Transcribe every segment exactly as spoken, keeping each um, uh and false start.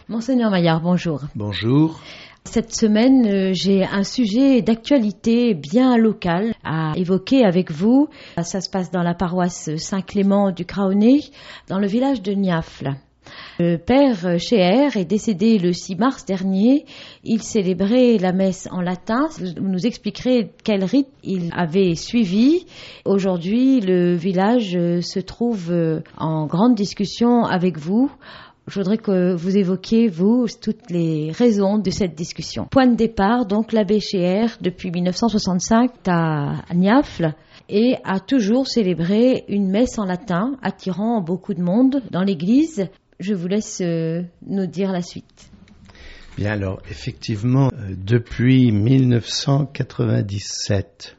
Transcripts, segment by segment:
Monseigneur Maillard, bonjour. Bonjour. Cette semaine, euh, j'ai un sujet d'actualité bien local à évoquer avec vous. Ça se passe dans la paroisse Saint-Clément du Craonnet, dans le village de Niafle. Le père Chéher est décédé le six mars dernier. Il célébrait la messe en latin. Vous nous expliquerez quel rite il avait suivi. Aujourd'hui, le village se trouve en grande discussion avec vous. Je voudrais que vous évoquiez, vous, toutes les raisons de cette discussion. Point de départ, donc, l'abbé Chéher, depuis dix-neuf cent soixante-cinq, à Niafle, et a toujours célébré une messe en latin, attirant beaucoup de monde dans l'église. Je vous laisse euh, nous dire la suite. Bien, alors, effectivement, euh, depuis dix-neuf cent quatre-vingt-dix-sept,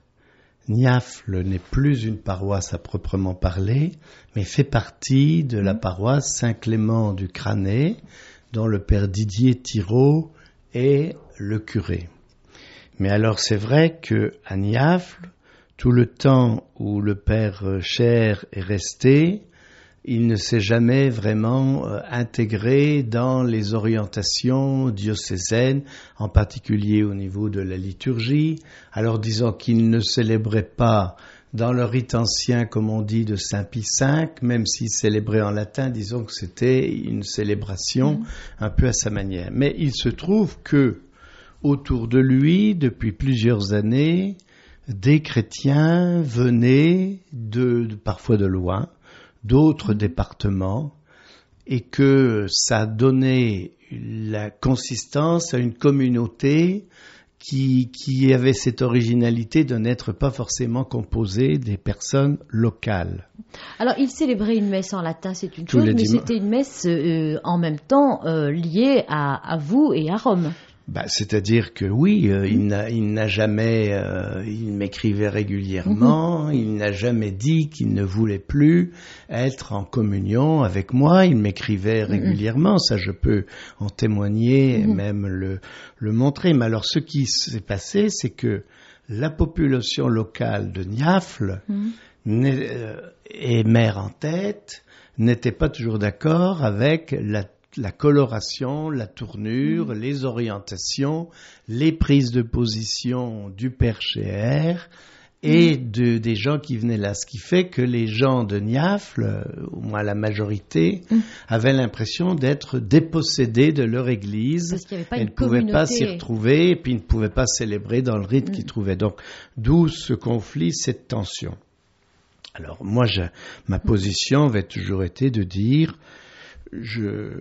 Niafle n'est plus une paroisse à proprement parler, mais fait partie de la paroisse Saint-Clément du Craonnet, dont le père Didier Thirault est le curé. Mais alors c'est vrai qu'à Niafle, tout le temps où le père Chéher est resté, il ne s'est jamais vraiment euh, intégré dans les orientations diocésaines, en particulier au niveau de la liturgie. Alors disons qu'il ne célébrait pas dans le rite ancien, comme on dit, de Saint Pie cinq, même s'il célébrait en latin, disons que c'était une célébration mmh. un peu à sa manière. Mais il se trouve que, autour de lui, depuis plusieurs années, des chrétiens venaient de, de parfois de loin, d'autres départements, et que ça donnait la consistance à une communauté qui, qui avait cette originalité de n'être pas forcément composée des personnes locales. Alors, il célébrait une messe en latin, c'est une Tous chose, mais dimanches. C'était une messe euh, en même temps euh, liée à, à vous et à Rome. Bah, c'est-à-dire que oui, euh, il, n'a, il n'a jamais, euh, il m'écrivait régulièrement, mmh. il n'a jamais dit qu'il ne voulait plus être en communion avec moi, il m'écrivait régulièrement, mmh. ça je peux en témoigner et mmh. même le, le montrer. Mais alors ce qui s'est passé, c'est que la population locale de Niafle, mmh. euh, et maire en tête, n'était pas toujours d'accord avec la la coloration, la tournure, mmh. les orientations, les prises de position du père Chéher et mmh. de, des gens qui venaient là. Ce qui fait que les gens de Niafle, au moins la majorité, mmh. avaient l'impression d'être dépossédés de leur église. Parce qu'il n'y avait pas et une ne pouvaient communauté. pas s'y retrouver et puis ne pouvaient pas célébrer dans le rite mmh. qu'ils trouvaient. Donc, d'où ce conflit, cette tension. Alors, moi, je, ma position avait toujours été de dire... Je,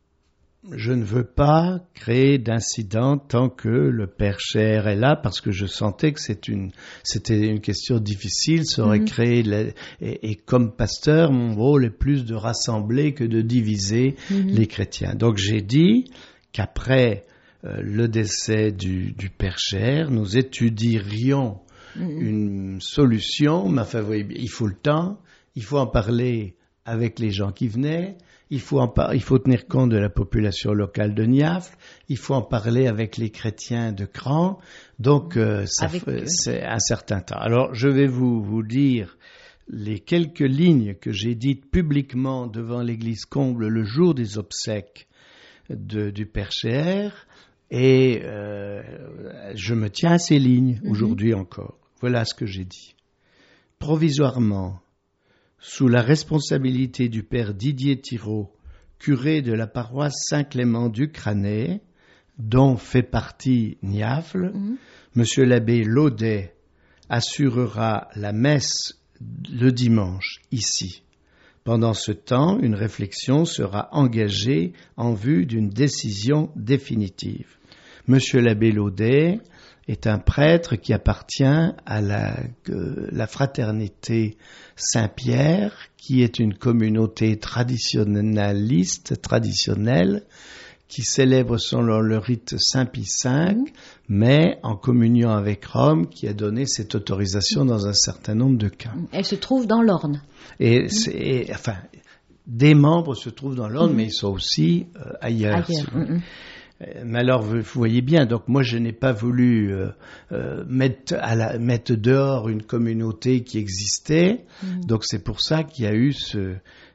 je ne veux pas créer d'incident tant que le père Chéher est là, parce que je sentais que c'est une, c'était une question difficile, ça aurait mmh. créé, la, et, et comme pasteur, mon rôle est plus de rassembler que de diviser mmh. les chrétiens. Donc j'ai dit qu'après euh, le décès du, du père Chéher, nous étudierions mmh. une solution, mais enfin, oui, il faut le temps, il faut en parler avec les gens qui venaient, il faut, en par... il faut tenir compte de la population locale de Niafle, il faut en parler avec les chrétiens de Cran, donc euh, ça avec... fait, c'est un certain temps. Alors je vais vous, vous dire les quelques lignes que j'ai dites publiquement devant l'église Comble le jour des obsèques de, du père Chéher, et euh, je me tiens à ces lignes mm-hmm. aujourd'hui encore. Voilà ce que j'ai dit. Provisoirement, sous la responsabilité du père Didier Thirault, curé de la paroisse Saint-Clément du Craonnet, dont fait partie Niafle, mmh. Monsieur l'abbé Laudet assurera la messe le dimanche ici. Pendant ce temps, une réflexion sera engagée en vue d'une décision définitive. Monsieur l'abbé Laudet est un prêtre qui appartient à la, euh, la fraternité Saint-Pierre, qui est une communauté traditionnaliste, traditionnelle, qui célèbre selon le rite Saint Pie cinq, mmh. mais en communion avec Rome, qui a donné cette autorisation mmh. dans un certain nombre de cas. Elle se trouve dans l'Orne. Et, mmh. c'est, et enfin, des membres se trouvent dans l'Orne, mmh. mais ils sont aussi euh, ailleurs. ailleurs. Mmh. Mais alors, vous voyez bien, donc moi je n'ai pas voulu euh, euh, mettre, à la, mettre dehors une communauté qui existait, mmh. donc c'est pour ça qu'il y a eu ce,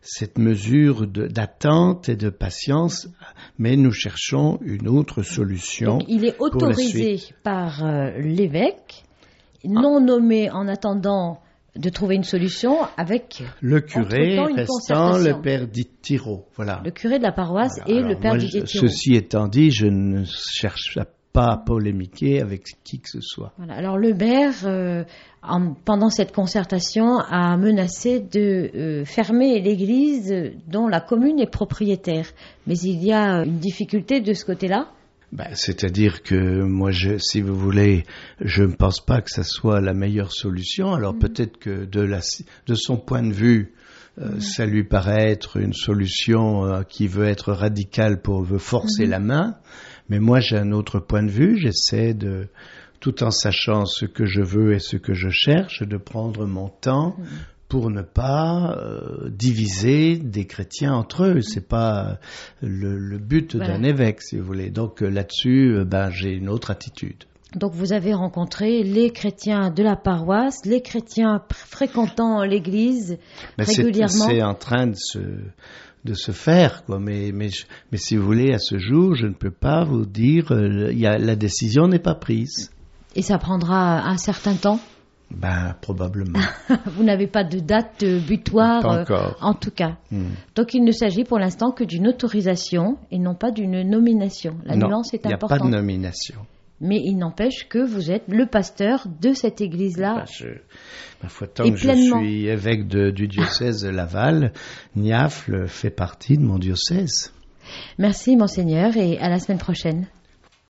cette mesure de, d'attente et de patience, mais nous cherchons une autre solution. Donc, il est autorisé par euh, l'évêque, non ah. nommé en attendant de trouver une solution avec le curé restant le père Ditiro. Voilà. Le curé de la paroisse voilà. et Alors, le père Ditiro. Ceci étant dit, je ne cherche pas à polémiquer avec qui que ce soit. Voilà. Alors le maire, euh, en, pendant cette concertation, a menacé de euh, fermer l'église dont la commune est propriétaire. Mais il y a une difficulté de ce côté-là. Ben, c'est-à-dire que moi, je, si vous voulez, je ne pense pas que ça soit la meilleure solution. Alors mmh. peut-être que de, la, de son point de vue, euh, mmh. ça lui paraît être une solution euh, qui veut être radicale pour veut forcer mmh. la main. Mais moi, j'ai un autre point de vue. J'essaie de, tout en sachant ce que je veux et ce que je cherche, de prendre mon temps. Mmh. pour ne pas euh, diviser des chrétiens entre eux. C'est pas le, le but voilà. d'un évêque, si vous voulez. Donc euh, là-dessus, euh, ben, j'ai une autre attitude. Donc vous avez rencontré les chrétiens de la paroisse, les chrétiens fréquentant l'église ben, régulièrement. C'est, c'est en train de se, de se faire, quoi. Mais, mais, mais si vous voulez, à ce jour, je ne peux pas vous dire, euh, y a, la décision n'est pas prise. Et ça prendra un certain temps ? Ben, probablement. Vous n'avez pas de date butoir, pas encore. Euh, en tout cas. Hmm. Donc, il ne s'agit pour l'instant que d'une autorisation et non pas d'une nomination. La non, nuance est importante. Il n'y a pas de nomination. Mais il n'empêche que vous êtes le pasteur de cette église-là. Ben, je, ma foi, tant que pleinement. Je suis évêque de, du diocèse de Laval, Niafle fait partie de mon diocèse. Merci, Monseigneur, et à la semaine prochaine.